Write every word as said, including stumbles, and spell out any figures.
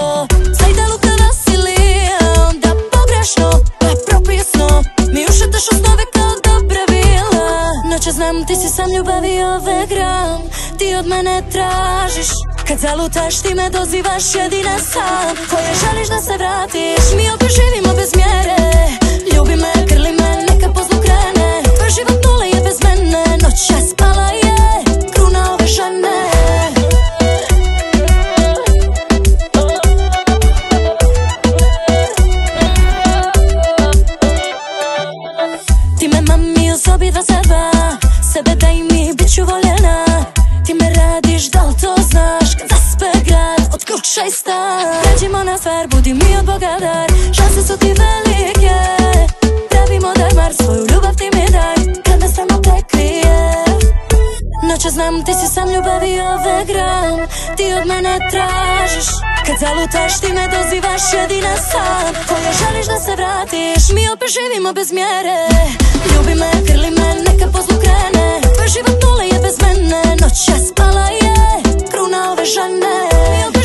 to sve da luka Vasilije, onda pogrešno, pa propisno mi ušetaš u snove kao dobra vila. Noće znam ti si sam ljubavi ove gram, ti od mene tražiš. Kad zalutaš ti me dozivaš jedina sam, koje želiš da se vratiš. Mi opet živimo bez mjere, ljubi me, grli me, neka po zlu krene. Tvoj život nula je bez mene, noć je spala je kruna ove žene. Ti me mami u sobi dva za dva, sebe daj mi, bit ću voljena. Ti me radiš, da li to znaš, kad zaspe grad od kuća i stan. Pređimo na stvar, budi mi od Boga dar, šanse su ti velike. Pravi modar, mar svoju ljubav ti mi daj, kad nas samo te krije. Noće znam ti si sam ljubavi ove gram, ti od mene tražiš. Kad zalutaš ti me dozivaš jedina sam, koje želiš da se vratiš. Mi opet živimo bez mjere, ljubi me, grli me, neka po zlu krene. Tvoj život nula je bez mene, noć je spala je kruna ove žene.